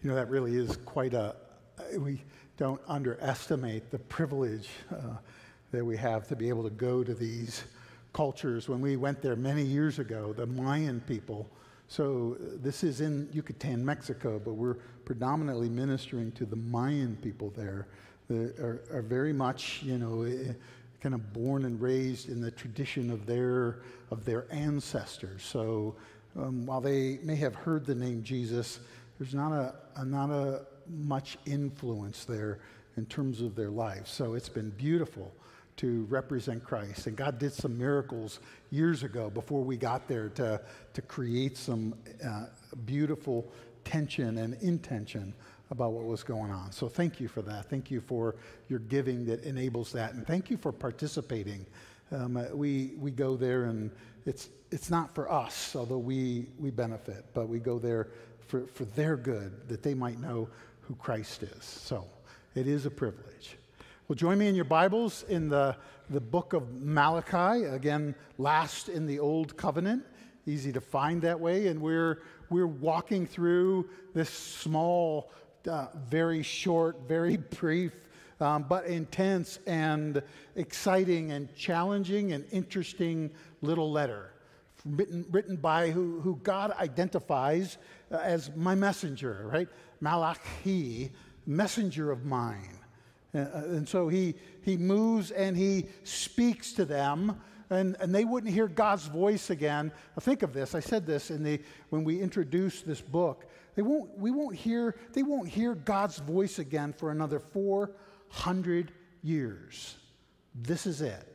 You know, that really is quite we don't underestimate the privilege that we have to be able to go to these cultures. When we went there many years ago, the Mayan people, so this is in Yucatan, Mexico, but we're predominantly ministering to the Mayan people there that are very much, kind of born and raised in the tradition of their ancestors. So while they may have heard the name Jesus, there's not a much influence there in terms of their life. So it's been beautiful to represent Christ. And God did some miracles years ago before we got there to create some beautiful tension and intention about what was going on. So thank you for that. Thank you for your giving that enables that. And thank you for participating. We go there and it's not for us, although we benefit, but we go there for their good, that they might know who Christ is. So it is a privilege. Well, join me in your Bibles in the book of Malachi, again, last in the Old Covenant. Easy to find that way. And we're walking through this small, very short, very brief, but intense and exciting and challenging and interesting little letter written by who God identifies as my messenger, right? Malachi, messenger of mine. And so he moves and he speaks to them, and they wouldn't hear God's voice again. Now think of this. I said this when we introduced this book. They won't hear God's voice again for another 400 years. This is it.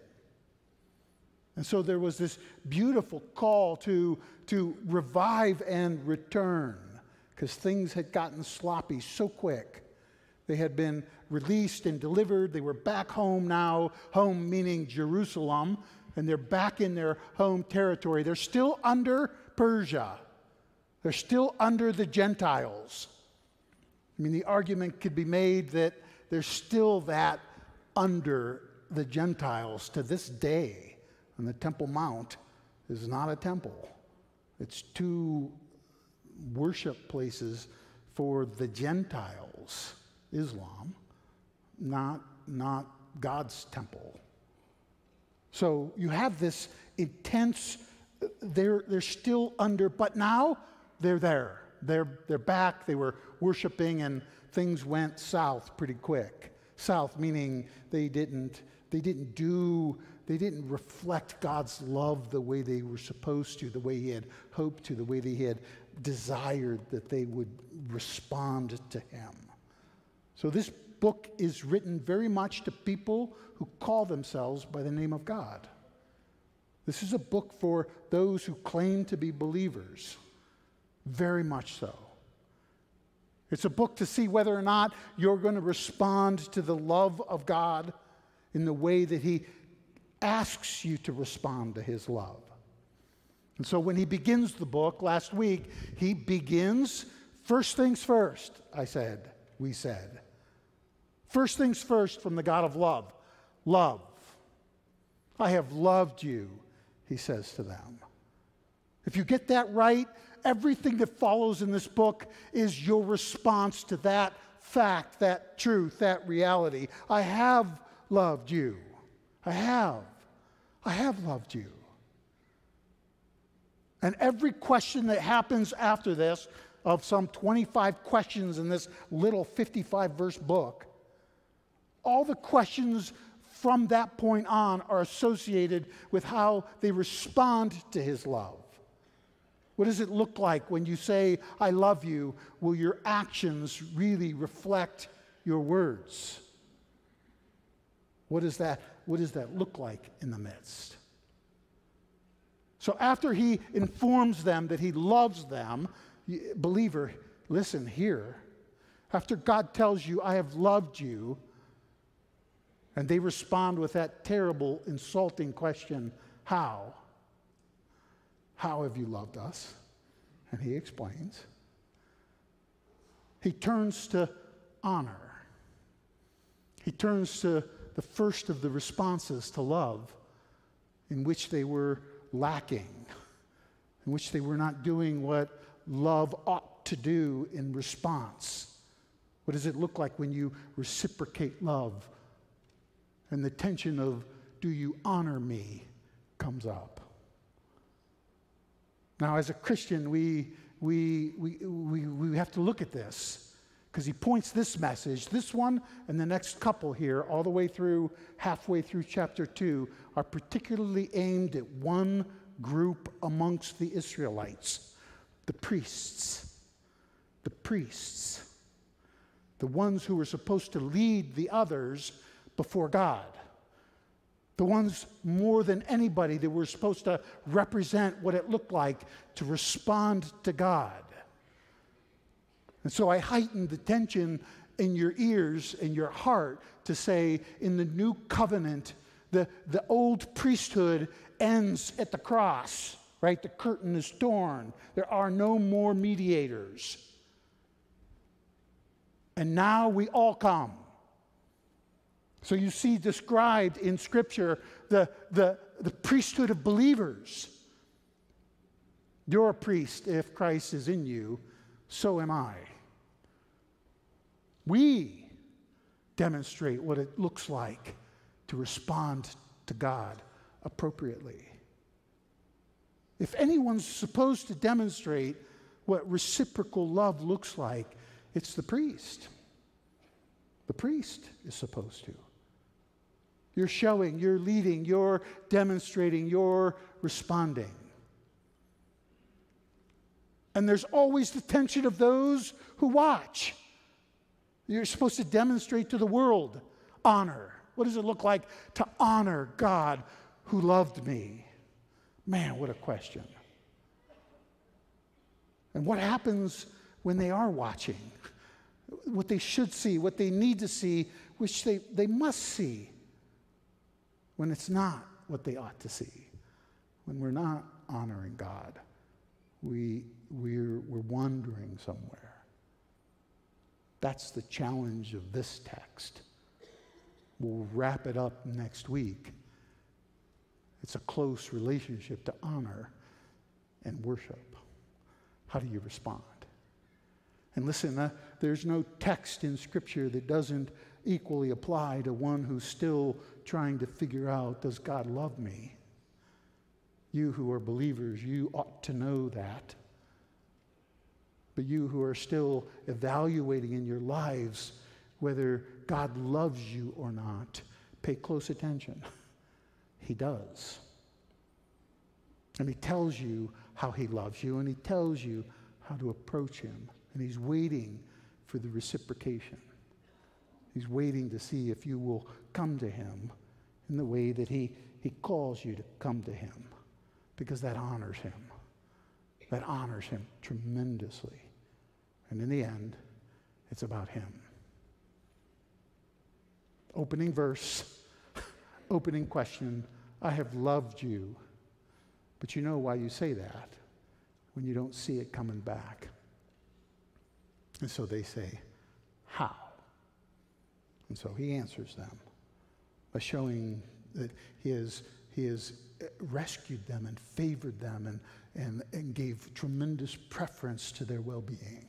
And so there was this beautiful call to revive and return, because things had gotten sloppy so quick. They had been released and delivered. They were back home now, home meaning Jerusalem, and they're back in their home territory. They're still under Persia. They're still under the Gentiles. I mean, the argument could be made that they're still that under the Gentiles to this day. And the Temple Mount is not a temple. It's two worship places for the Gentiles, Islam, not God's temple. So you have this intense, they're still under, but now they're there. They're back. They were worshiping, and things went south pretty quick. South meaning they didn't reflect God's love the way they were supposed to, the way he had hoped to, the way that he had desired that they would respond to him. So this book is written very much to people who call themselves by the name of God. This is a book for those who claim to be believers. Very much so. It's a book to see whether or not you're going to respond to the love of God in the way that he asks you to respond to his love. And so when he begins the book last week, he begins first things first, we said. First things first from the God of love. Love. I have loved you, he says to them. If you get that right, everything that follows in this book is your response to that fact, that truth, that reality. I have loved you. I have loved you. And every question that happens after this, of some 25 questions in this little 55-verse book, all the questions from that point on are associated with how they respond to his love. What does it look like when you say, I love you? Will your actions really reflect your words? What does that look like in the midst? So after he informs them that he loves them, believer, listen here. After God tells you, I have loved you, and they respond with that terrible, insulting question, how? How have you loved us? And he explains. He turns to honor. He turns to the first of the responses to love, in which they were lacking, in which they were not doing what love ought to do in response? What does it look like when you reciprocate love? And the tension of, do you honor me, comes up. Now, as a Christian, we have to look at this, because he points this message, this one and the next couple here, all the way through, halfway through chapter 2, are particularly aimed at one group amongst the Israelites, the priests. The priests. The ones who were supposed to lead the others before God. The ones more than anybody that were supposed to represent what it looked like to respond to God. And so I heightened the tension in your ears and your heart to say, in the new covenant, the old priesthood ends at the cross, right? The curtain is torn. There are no more mediators. And now we all come. So you see described in Scripture the priesthood of believers. You're a priest if Christ is in you, so am I. We demonstrate what it looks like to respond to God appropriately. If anyone's supposed to demonstrate what reciprocal love looks like, it's the priest. The priest is supposed to. You're showing, you're leading, you're demonstrating, you're responding. And there's always the tension of those who watch. You're supposed to demonstrate to the world honor. What does it look like to honor God who loved me? Man, what a question. And what happens when they are watching? What they should see, what they need to see, which they must see, when it's not what they ought to see. When we're not honoring God, we're wandering somewhere. That's the challenge of this text. We'll wrap it up next week. It's a close relationship to honor and worship. How do you respond? And listen, there's no text in Scripture that doesn't equally apply to one who's still trying to figure out, does God love me? You who are believers, you ought to know that. But you who are still evaluating in your lives whether God loves you or not, pay close attention. He does. And he tells you how he loves you, and he tells you how to approach him. And he's waiting for the reciprocation. He's waiting to see if you will come to him in the way that he calls you to come to him, because that honors him. That honors him tremendously. And in the end, it's about him. Opening verse, opening question, I have loved you. But you know why you say that when you don't see it coming back. And so they say, how? And so he answers them by showing that he has rescued them and favored them and gave tremendous preference to their well-being.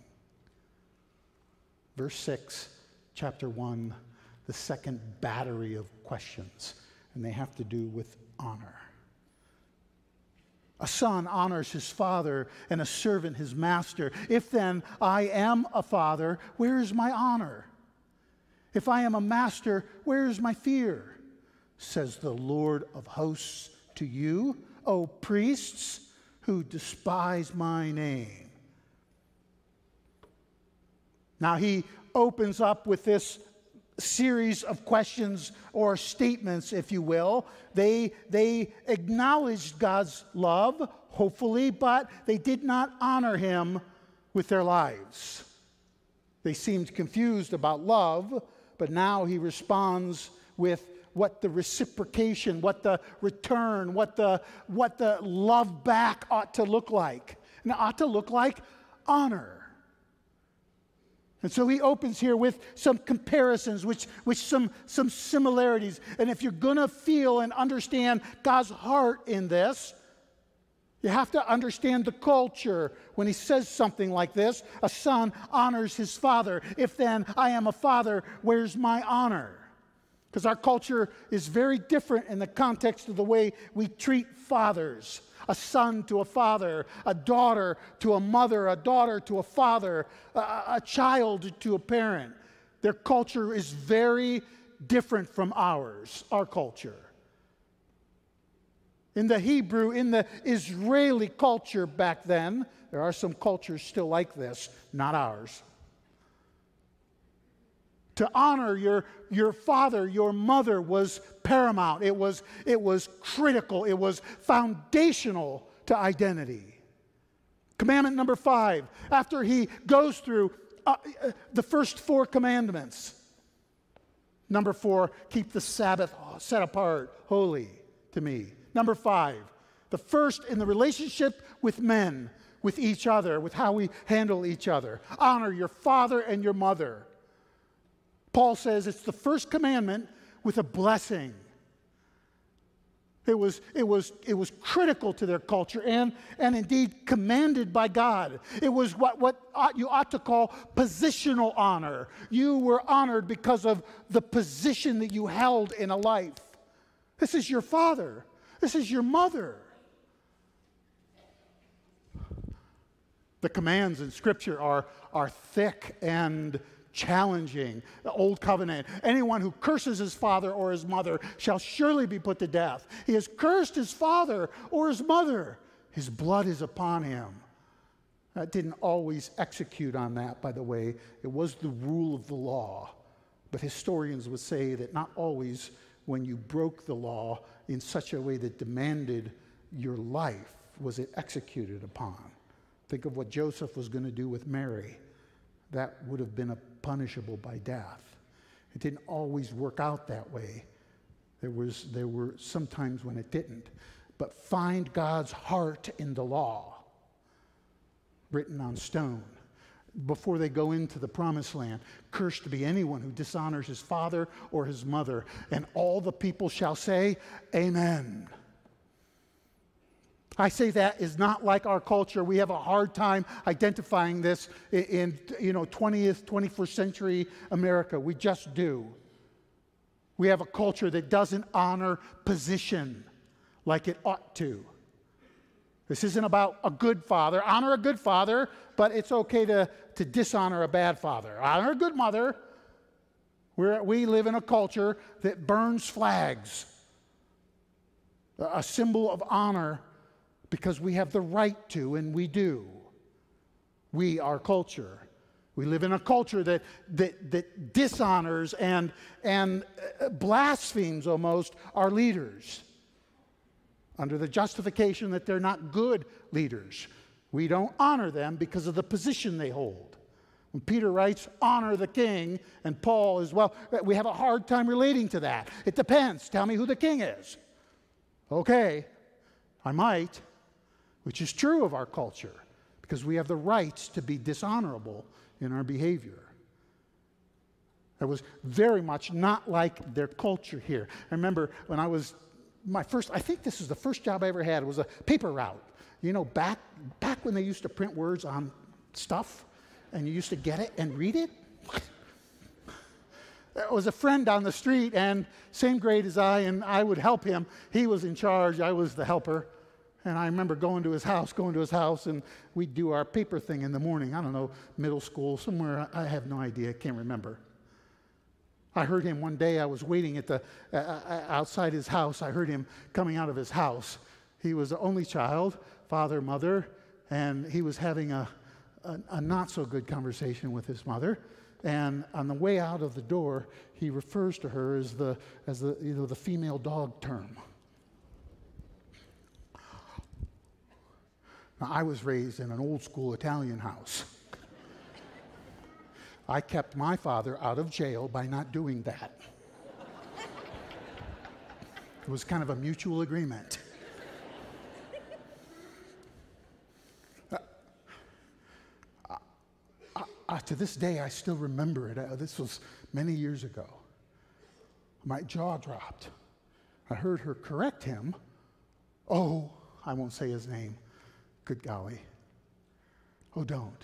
Verse 6, chapter 1, the second battery of questions, and they have to do with honor. A son honors his father, and a servant his master. If then I am a father, where is my honor? If I am a master, where is my fear? Says the Lord of hosts to you, O priests who despise my name. Now he opens up with this series of questions or statements, if you will. They acknowledged God's love, hopefully, but they did not honor him with their lives. They seemed confused about love, but now he responds with what the reciprocation, what the return, what the love back ought to look like. And it ought to look like honor. And so he opens here with some comparisons, with some similarities. And if you're going to feel and understand God's heart in this, You have to understand the culture when he says something like this. A son honors his father. If then I am a father, where's my honor? Because our culture is very different in the context of the way we treat fathers. A son to a father, a daughter to a mother, a daughter to a father, a child to a parent. Their culture is very different from ours, our culture. In the Hebrew, in the Israeli culture back then, there are some cultures still like this, not ours. To honor your father, your mother was paramount. It was critical. It was foundational to identity. Commandment number 5, after he goes through the first 4 commandments. Number 4, keep the Sabbath set apart, holy to me. Number 5, the first in the relationship with men, with each other, with how we handle each other. Honor your father and your mother. Paul says it's the first commandment with a blessing. It was critical to their culture and indeed commanded by God. It was what you ought to call positional honor. You were honored because of the position that you held in a life. This is your father. This is your mother. The commands in Scripture are thick and challenging. The Old Covenant. Anyone who curses his father or his mother shall surely be put to death. He has cursed his father or his mother. His blood is upon him. That didn't always execute on that, by the way. It was the rule of the law. But historians would say that not always when you broke the law in such a way that demanded your life was it executed upon. Think of what Joseph was going to do with Mary. That would have been punishable by death. It didn't always work out that way. There were some times when it didn't. But find God's heart in the law, written on stone. Before they go into the promised land, cursed be anyone who dishonors his father or his mother. And all the people shall say, Amen. I say that is not like our culture. We have a hard time identifying this in 20th, 21st century America. We just do. We have a culture that doesn't honor position like it ought to. This isn't about a good father. Honor a good father, but it's okay to dishonor a bad father. Honor a good mother. We live in a culture that burns flags, a symbol of honor, because we have the right to, and we do. We, our culture. We live in a culture that dishonors and blasphemes almost our leaders under the justification that they're not good leaders. We don't honor them because of the position they hold. When Peter writes, honor the king, and Paul as well, we have a hard time relating to that. It depends. Tell me who the king is. Okay, I might, which is true of our culture, because we have the rights to be dishonorable in our behavior. That was very much not like their culture here. I remember when I was I think this is the first job I ever had, was a paper route. You know, back when they used to print words on stuff, and you used to get it and read it. There was a friend on the street, and same grade as I, and I would help him. He was in charge, I was the helper. And I remember going to his house, and we'd do our paper thing in the morning. I don't know, middle school, somewhere, I have no idea, I can't remember. I heard him one day, I was waiting at outside his house. I heard him coming out of his house. He was the only child, father, mother, and he was having a not so good conversation with his mother. And on the way out of the door, he refers to her as the female dog term. Now, I was raised in an old school Italian house. I kept my father out of jail by not doing that. It was kind of a mutual agreement. To this day, I still remember it. This was many years ago. My jaw dropped. I heard her correct him. Oh, I won't say his name. Good golly. Oh, don't.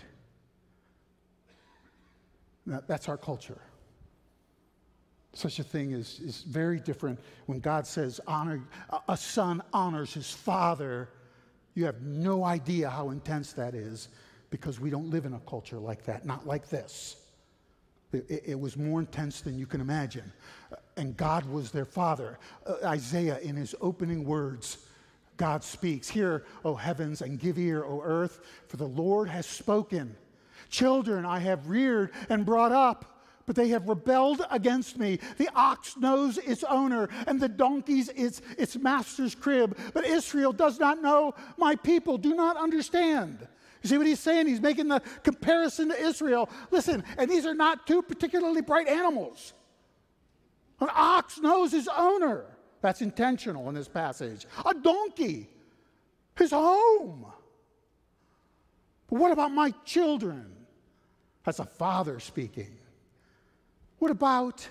That's our culture. Such a thing is very different when God says a son honors his father. You have no idea how intense that is because we don't live in a culture like that, not like this. It was more intense than you can imagine. And God was their father. Isaiah, in his opening words, God speaks, "Hear, O heavens, and give ear, O earth, for the Lord has spoken. Children I have reared and brought up, but they have rebelled against me. The ox knows its owner, and the donkey's its master's crib. But Israel does not know, my people do not understand." You see what he's saying? He's making the comparison to Israel. Listen, and these are not two particularly bright animals. An ox knows his owner. That's intentional in this passage. A donkey, his home. But what about my children? That's a father speaking. What about,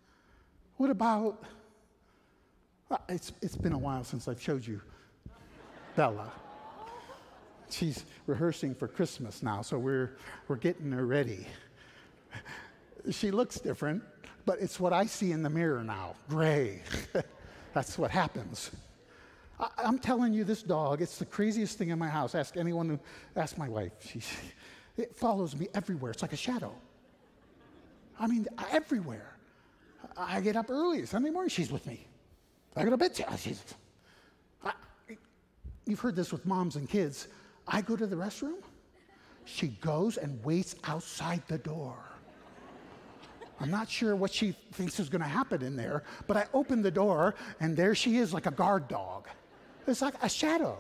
it's been a while since I've showed you Bella. She's rehearsing for Christmas now, so we're getting her ready. She looks different, but it's what I see in the mirror now, gray. That's what happens. I'm telling you, this dog, it's the craziest thing in my house. Ask my wife. It follows me everywhere. It's like a shadow. I mean, everywhere. I get up early Sunday morning, she's with me. I go to bed, you've heard this with moms and kids. I go to the restroom, she goes and waits outside the door. I'm not sure what she thinks is going to happen in there, but I open the door, and there she is like a guard dog. It's like a shadow.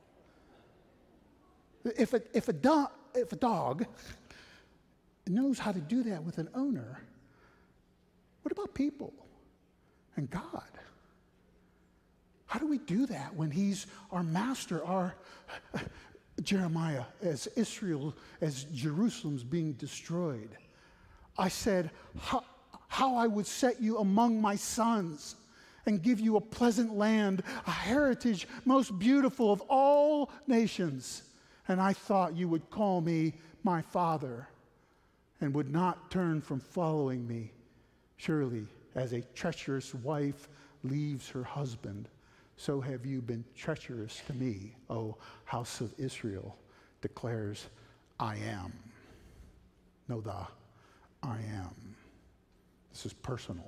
If a dog knows how to do that with an owner, what about people and God? How do we do that when he's our master, our Jeremiah, as Jerusalem's being destroyed? I said, how I would set you among my sons and give you a pleasant land, a heritage most beautiful of all nations. And I thought you would call me my father and would not turn from following me. Surely, as a treacherous wife leaves her husband, so have you been treacherous to me, O house of Israel, declares I am. Know the I am. This is personal.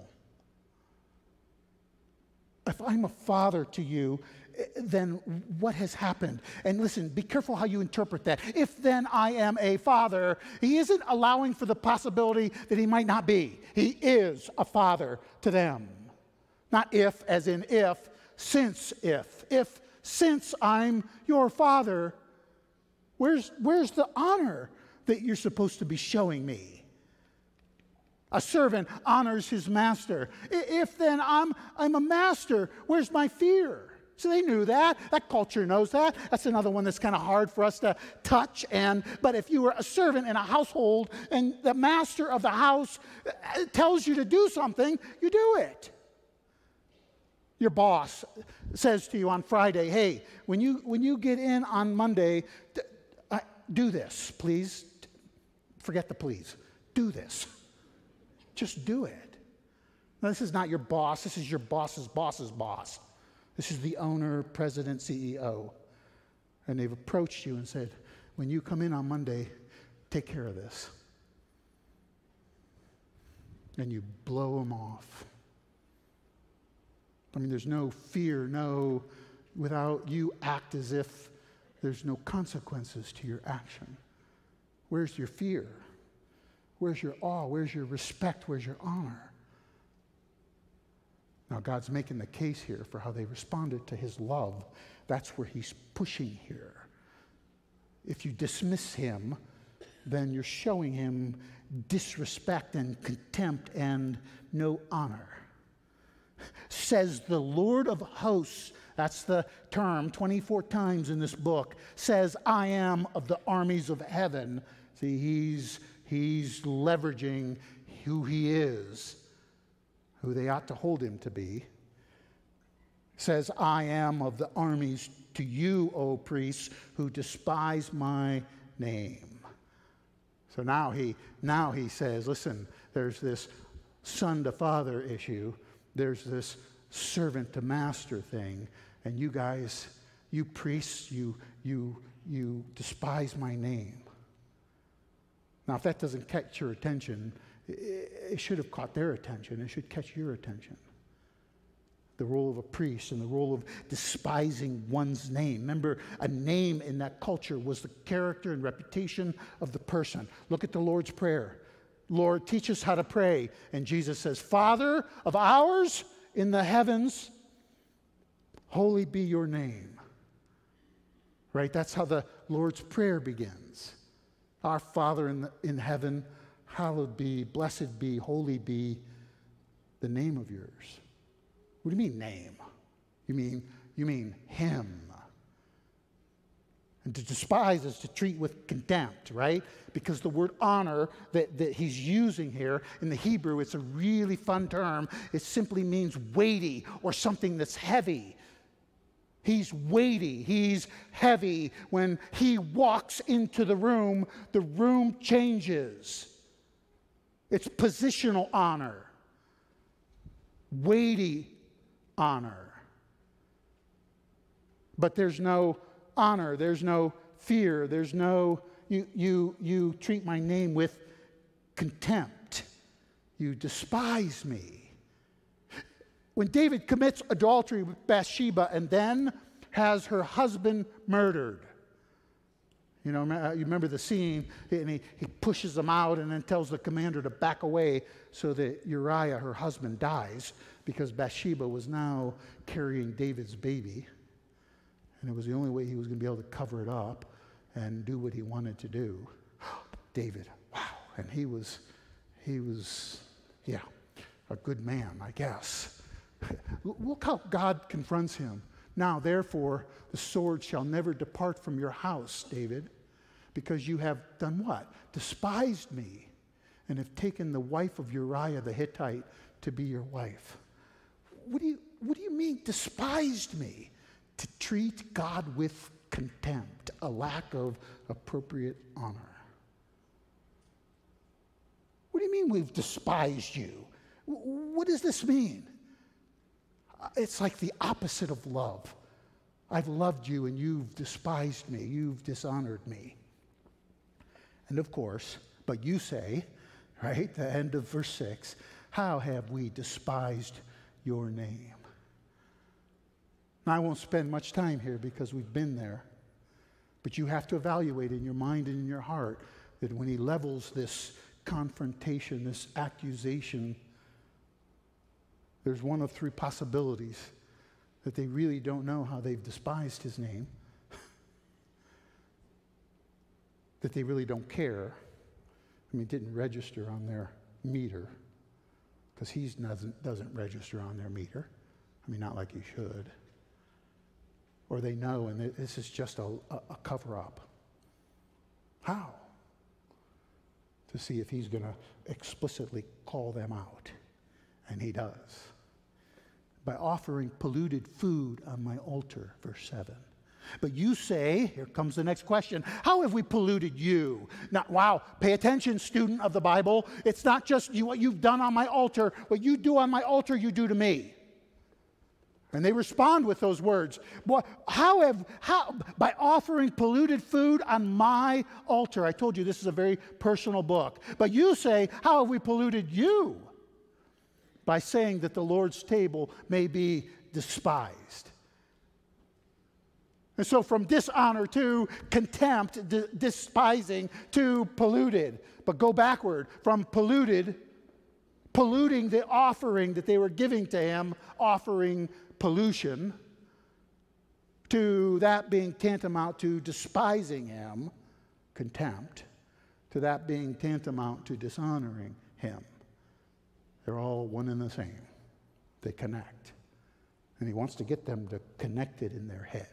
If I'm a father to you, then what has happened? And listen, be careful how you interpret that. If then I am a father, he isn't allowing for the possibility that he might not be. He is a father to them. Not if, as in if, since if. If, since I'm your father, where's the honor that you're supposed to be showing me? A servant honors his master. If then I'm a master, where's my fear? So they knew that. That culture knows that. That's another one that's kind of hard for us to touch. But if you were a servant in a household and the master of the house tells you to do something, you do it. Your boss says to you on Friday, hey, when you get in on Monday, do this, please. Forget the please. Do this. Just do it. Now, this is not your boss. This is your boss's boss's boss. This is the owner, president, CEO. And they've approached you and said, when you come in on Monday, take care of this. And you blow them off. I mean, there's no fear, without you act as if there's no consequences to your action. Where's your fear? Where's your awe? Where's your respect? Where's your honor? Now, God's making the case here for how they responded to his love. That's where he's pushing here. If you dismiss him, then you're showing him disrespect and contempt and no honor. Says the Lord of hosts, that's the term 24 times in this book, says, I am of the armies of heaven. See, he's leveraging who he is, who they ought to hold him to be. says, I am of the armies to you, O priests, who despise my name. So now he says, listen, there's this son to father issue. There's this servant to master thing. And you guys, you priests, you despise my name. Now, if that doesn't catch your attention, it should have caught their attention. It should catch your attention. The role of a priest and the role of despising one's name. Remember, a name in that culture was the character and reputation of the person. Look at the Lord's Prayer. Lord, teach us how to pray. And Jesus says, Father of ours in the heavens, holy be your name. Right? That's how the Lord's Prayer begins. Our Father in heaven, hallowed be, blessed be, holy be the name of yours. What do you mean name? You mean him. And to despise is to treat with contempt, right? Because the word honor that he's using here in the Hebrew, it's a really fun term. It simply means weighty or something that's heavy. He's weighty, he's heavy. When he walks into the room changes. It's positional honor. Weighty honor. But there's no honor, there's no fear, there's no, you treat my name with contempt. You despise me. When David commits adultery with Bathsheba and then has her husband murdered. You know, you remember the scene, and he pushes them out and then tells the commander to back away so that Uriah, her husband, dies because Bathsheba was now carrying David's baby. And it was the only way he was going to be able to cover it up and do what he wanted to do. David, wow. And he was, yeah, a good man, I guess. Look how God confronts him. Now, therefore, the sword shall never depart from your house, David, because you have done what? Despised me, and have taken the wife of Uriah the Hittite to be your wife. What do you mean, despised me? To treat God with contempt, a lack of appropriate honor. What do you mean we've despised you? What does this mean? It's like the opposite of love. I've loved you and you've despised me. You've dishonored me. And of course, but you say, right, the end of verse 6, how have we despised your name? Now, I won't spend much time here because we've been there. But you have to evaluate in your mind and in your heart that when he levels this confrontation, this accusation, there's one of three possibilities: that they really don't know how they've despised his name, that they really don't care. I mean, it didn't register on their meter, because he doesn't register on their meter. I mean, not like he should. Or they know, and this is just a cover-up. How? To see if he's going to explicitly call them out. And he does. By offering polluted food on my altar, verse 7. But you say, here comes the next question, how have we polluted you? Now, wow, pay attention, student of the Bible. It's not just what you've done on my altar. What you do on my altar, you do to me. And they respond with those words. By offering polluted food on my altar. I told you this is a very personal book. But you say, how have we polluted you? By saying that the Lord's table may be despised. And so from dishonor to contempt, despising, to polluted. But go backward. From polluting the offering that they were giving to him, offering pollution, to that being tantamount to despising him, contempt, to that being tantamount to dishonoring him. They're all one and the same. They connect. And he wants to get them to connect it in their head.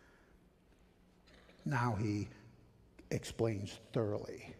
Now he explains thoroughly.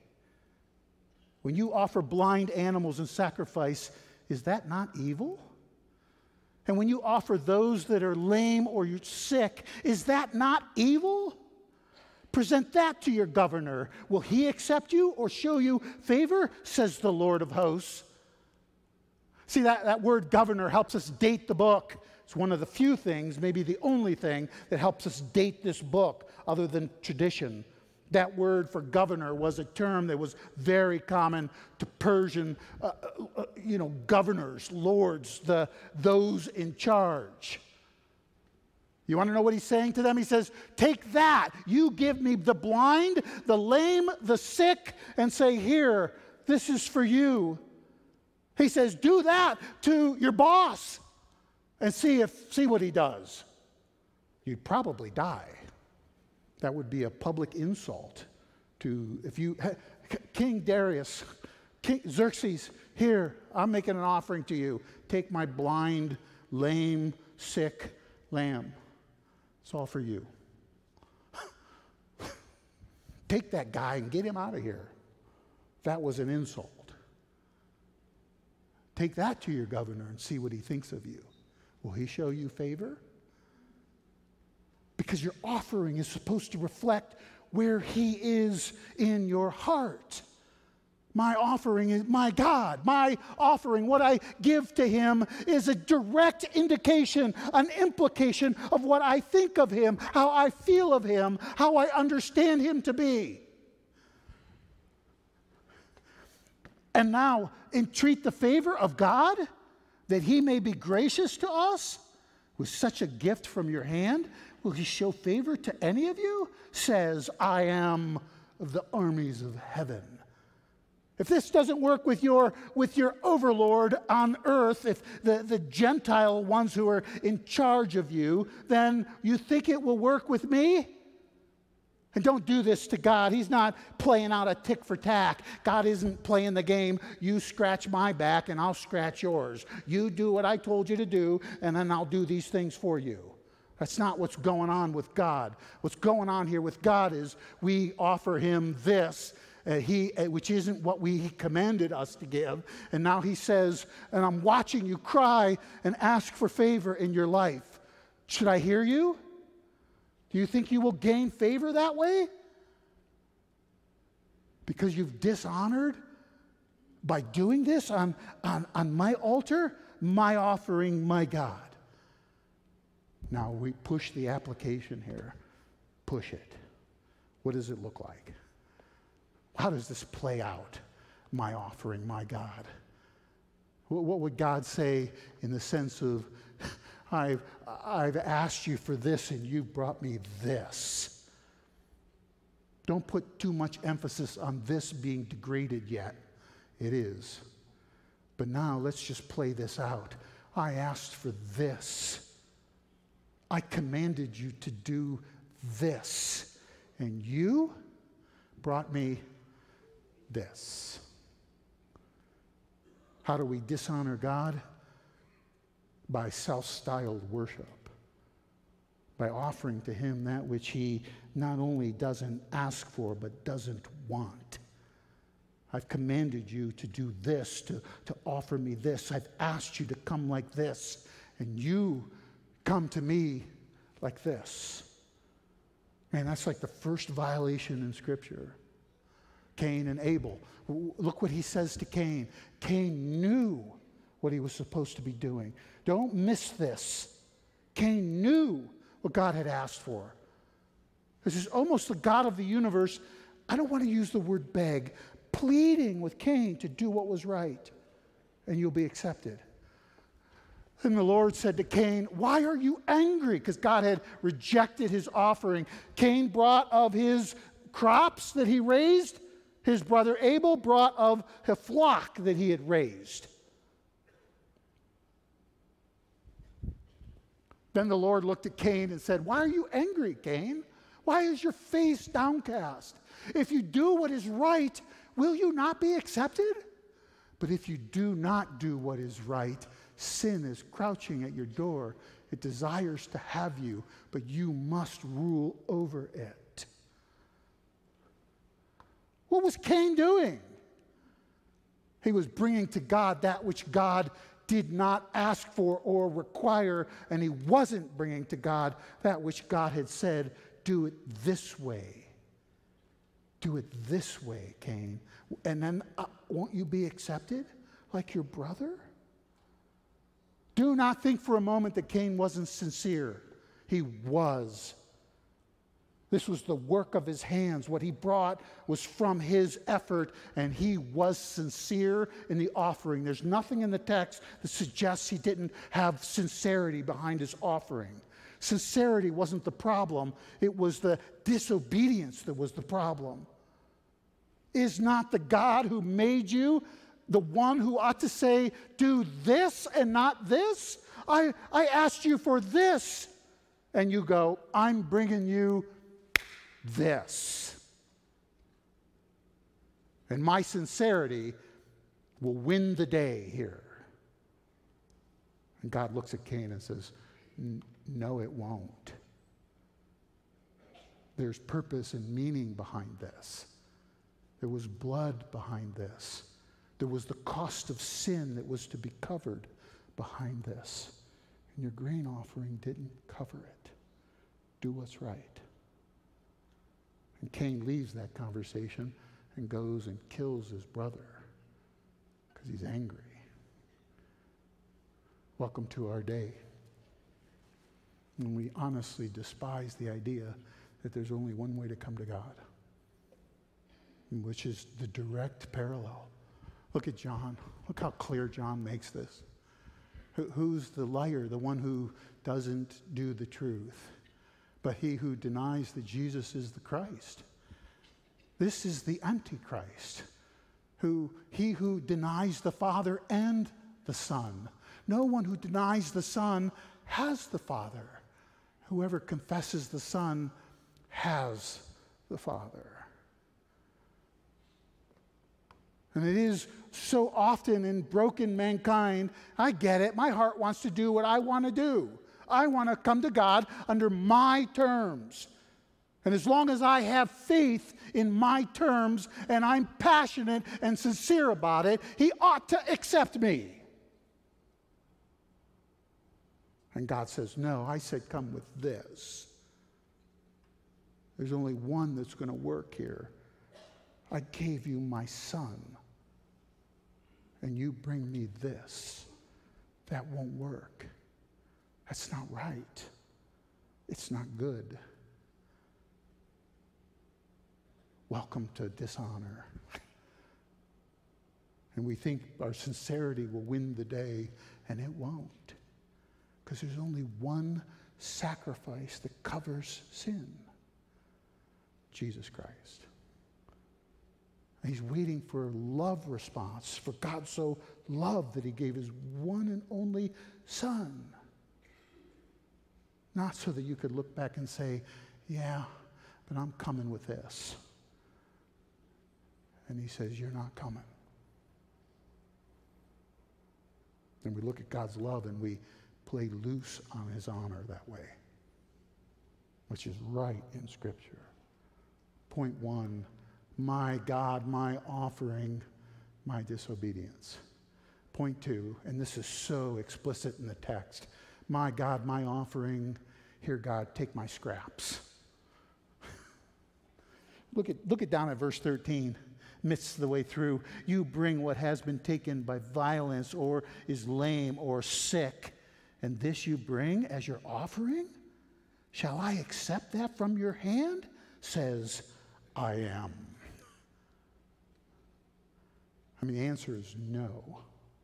When you offer blind animals in sacrifice, is that not evil? And when you offer those that are lame or you're sick, is that not evil? Present that to your governor. Will he accept you or show you favor, says the Lord of hosts? See, that word governor helps us date the book. It's one of the few things, maybe the only thing, that helps us date this book other than tradition. That word for governor was a term that was very common to Persian, governors, lords, those in charge. You want to know what he's saying to them? He says, take that. You give me the blind, the lame, the sick, and say, here, this is for you. He says, do that to your boss and see what he does. You'd probably die. That would be a public insult to, King Darius, King Xerxes, here, I'm making an offering to you. Take my blind, lame, sick lamb. It's all for you. Take that guy and get him out of here. That was an insult. Take that to your governor and see what he thinks of you. Will he show you favor? Because your offering is supposed to reflect where he is in your heart. My offering is my God. My offering, what I give to him, is a direct indication, an implication of what I think of him, how I feel of him, how I understand him to be. And now, entreat the favor of God, that he may be gracious to us with such a gift from your hand. Will he show favor to any of you? Says, I am of the armies of heaven. If this doesn't work with your overlord on earth, if the Gentile ones who are in charge of you, then you think it will work with me? And don't do this to God. He's not playing out a tick for tack. God isn't playing the game, you scratch my back and I'll scratch yours. You do what I told you to do, and then I'll do these things for you. That's not what's going on with God. What's going on here with God is we offer him this, which isn't what he commanded us to give. And now he says, and I'm watching you cry and ask for favor in your life. Should I hear you? Do you think you will gain favor that way? Because you've dishonored by doing this on my altar, my offering, my God. Now we push the application here. Push it. What does it look like? How does this play out? My offering, my God. What would God say in the sense of, I've asked you for this and you've brought me this. Don't put too much emphasis on this being degraded yet. It is. But now let's just play this out. I asked for this. I commanded you to do this. And you brought me this. How do we dishonor God? By self-styled worship, by offering to him that which he not only doesn't ask for, but doesn't want. I've commanded you to do this, to offer me this. I've asked you to come like this, and you come to me like this. Man, that's like the first violation in Scripture. Cain and Abel. Look what he says to Cain. Cain knew what he was supposed to be doing. Don't miss this. Cain knew what God had asked for. This is almost the God of the universe, I don't want to use the word beg, pleading with Cain to do what was right, and you'll be accepted. And the Lord said to Cain, why are you angry? Because God had rejected his offering. Cain brought of his crops that he raised. His brother Abel brought of a flock that he had raised. Then the Lord looked at Cain and said, why are you angry, Cain? Why is your face downcast? If you do what is right, will you not be accepted? But if you do not do what is right, sin is crouching at your door. It desires to have you, but you must rule over it. What was Cain doing? He was bringing to God that which God did not ask for or require, and he wasn't bringing to God that which God had said, do it this way. Do it this way, Cain. And then won't you be accepted like your brother? Do not think for a moment that Cain wasn't sincere. He was. This was the work of his hands. What he brought was from his effort, and he was sincere in the offering. There's nothing in the text that suggests he didn't have sincerity behind his offering. Sincerity wasn't the problem. It was the disobedience that was the problem. Is not the God who made you the one who ought to say, do this and not this? I asked you for this. And you go, I'm bringing you this. And my sincerity will win the day here. And God looks at Cain and says, no, it won't. There's purpose and meaning behind this. There was blood behind this. There was the cost of sin that was to be covered behind this. And your grain offering didn't cover it. Do what's right. And Cain leaves that conversation and goes and kills his brother because he's angry. Welcome to our day. And we honestly despise the idea that there's only one way to come to God, which is the direct parallel. Look at John. Look how clear John makes this. Who's the liar? The one who doesn't do the truth, but he who denies that Jesus is the Christ. This is the Antichrist, he who denies the Father and the Son. No one who denies the Son has the Father. Whoever confesses the Son has the Father. And it is so often in broken mankind, I get it, my heart wants to do what I want to do. I want to come to God under my terms. And as long as I have faith in my terms and I'm passionate and sincere about it, he ought to accept me. And God says, no, I said come with this. There's only one that's going to work here. I gave you my Son, and you bring me this. That won't work. That's not right. It's not good. Welcome to dishonor. And we think our sincerity will win the day, and it won't. Because there's only one sacrifice that covers sin. Jesus Christ. And he's waiting for a love response. For God so loved that he gave his one and only Son. Not so that you could look back and say, yeah, but I'm coming with this. And he says, you're not coming. And we look at God's love and we play loose on his honor that way, which is right in Scripture. Point one, my God, my offering, my disobedience. Point two, and this is so explicit in the text, my God, my offering, here God, take my scraps. Look at down at verse 13. Midst the way through, you bring what has been taken by violence or is lame or sick, and this you bring as your offering? Shall I accept that from your hand? Says, I am. I mean, the answer is no.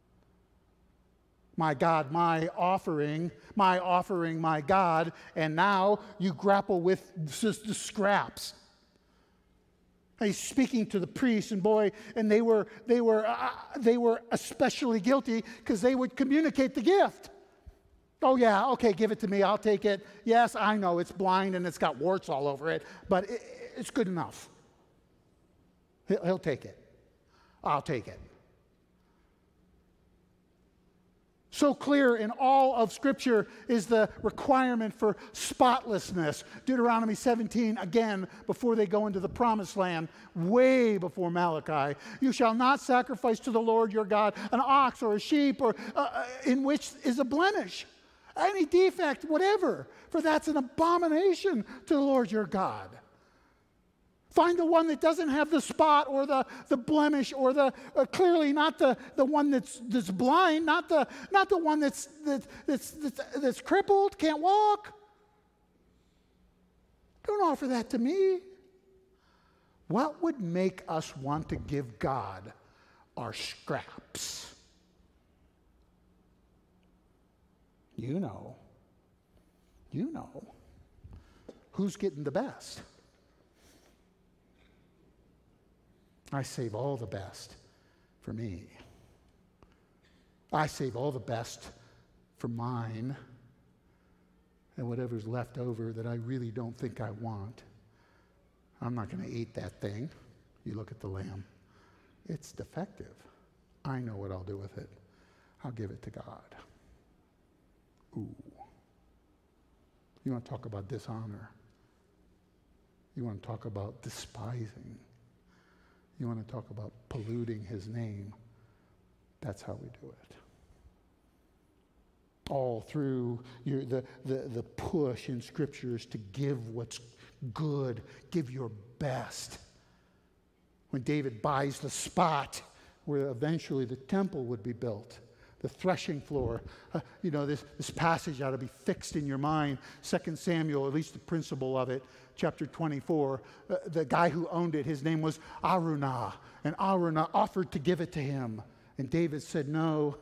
My God, my offering, my God, and now you grapple with just the scraps. He's speaking to the priests, and boy, and they were especially guilty because they would communicate the gift. Oh yeah, okay, give it to me, I'll take it. Yes, I know it's blind and it's got warts all over it, but it's good enough. He'll take it. I'll take it. So clear in all of Scripture is the requirement for spotlessness. Deuteronomy 17, again, before they go into the promised land, way before Malachi. You shall not sacrifice to the Lord your God an ox or a sheep or in which is a blemish, any defect, whatever, for that's an abomination to the Lord your God. Find the one that doesn't have the spot or the blemish or the clearly not the one that's blind, not the one that's crippled, can't walk. Don't offer that to me. What would make us want to give God our scraps? You know. Who's getting the best? I save all the best for me. I save all the best for mine, and whatever's left over that I really don't think I want, I'm not going to eat that thing. You look at the lamb. It's defective. I know what I'll do with it. I'll give it to God. Ooh. You want to talk about dishonor? You want to talk about despising? You want to talk about polluting his name? That's how we do it. All through the push in Scriptures to give what's good, give your best. When David buys the spot where eventually the temple would be built, the threshing floor, this passage ought to be fixed in your mind. 2 Samuel, at least the principle of it, chapter 24, the guy who owned it, his name was Araunah, and Araunah offered to give it to him. And David said, no.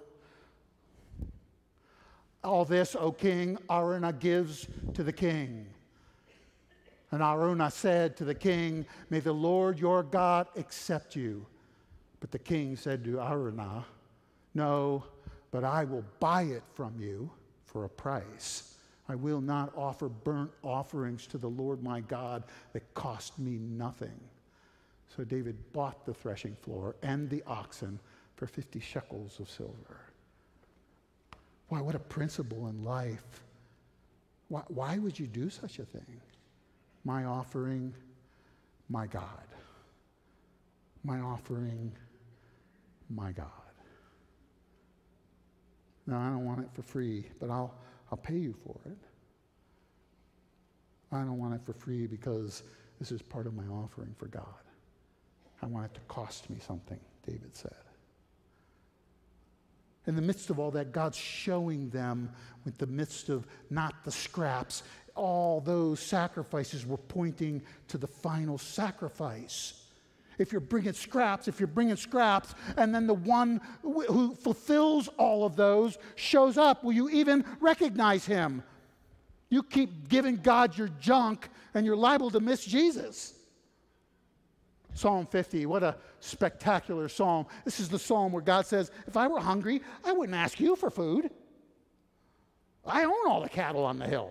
All this, O king, Araunah gives to the king. And Araunah said to the king, may the Lord your God accept you. But the king said to Araunah, no, but I will buy it from you for a price. I will not offer burnt offerings to the Lord my God that cost me nothing. So David bought the threshing floor and the oxen for 50 shekels of silver. Why, what a principle in life. Why would you do such a thing? My offering, my God. My offering, my God. No, I don't want it for free, but I'll pay you for it. I don't want it for free because this is part of my offering for God. I want it to cost me something, David said. In the midst of all that, God's showing them, with the midst of not the scraps, all those sacrifices were pointing to the final sacrifice. If you're bringing scraps, and then the one who fulfills all of those shows up, will you even recognize him? You keep giving God your junk, and you're liable to miss Jesus. Psalm 50, what a spectacular psalm. This is the psalm where God says, if I were hungry, I wouldn't ask you for food. I own all the cattle on the hill.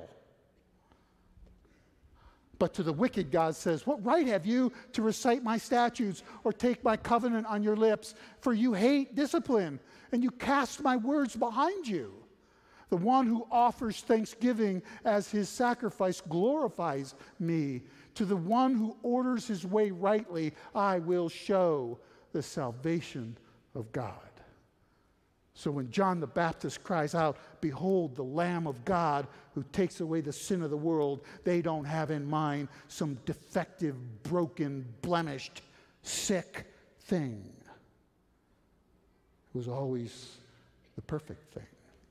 But to the wicked, God says, what right have you to recite my statutes or take my covenant on your lips? For you hate discipline, and you cast my words behind you. The one who offers thanksgiving as his sacrifice glorifies me. To the one who orders his way rightly, I will show the salvation of God. So when John the Baptist cries out, behold the Lamb of God who takes away the sin of the world, they don't have in mind some defective, broken, blemished, sick thing. It was always the perfect thing.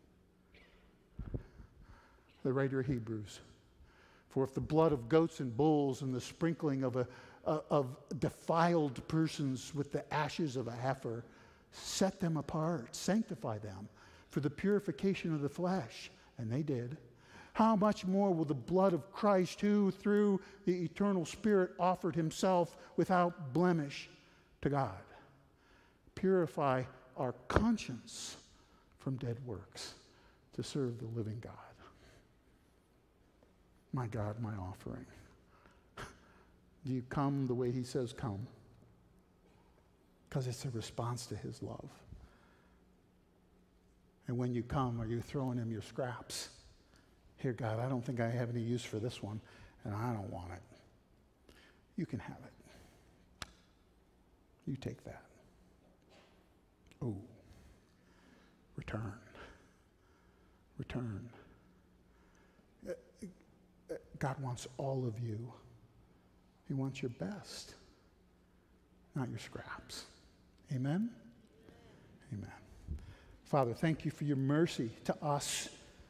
The writer of Hebrews, for if the blood of goats and bulls and the sprinkling of defiled persons with the ashes of a heifer set them apart, sanctify them for the purification of the flesh, and they did, how much more will the blood of Christ, who through the eternal Spirit offered himself without blemish to God, purify our conscience from dead works to serve the living God? My God, my offering. Do you come the way he says come? Because it's a response to his love. And when you come, are you throwing him your scraps? Here, God, I don't think I have any use for this one, and I don't want it. You can have it. You take that. Oh, return. Return. God wants all of you. He wants your best, not your scraps. Amen? Amen. Father, thank you for your mercy to us.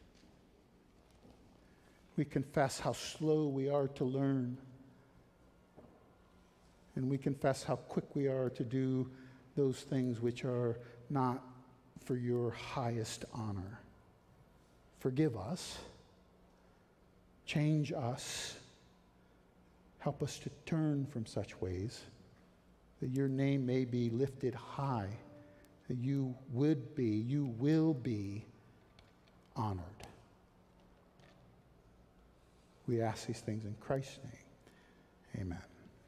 We confess how slow we are to learn. And we confess how quick we are to do those things which are not for your highest honor. Forgive us. Change us. Help us to turn from such ways, that your name may be lifted high, that you will be honored. We ask these things in Christ's name. Amen.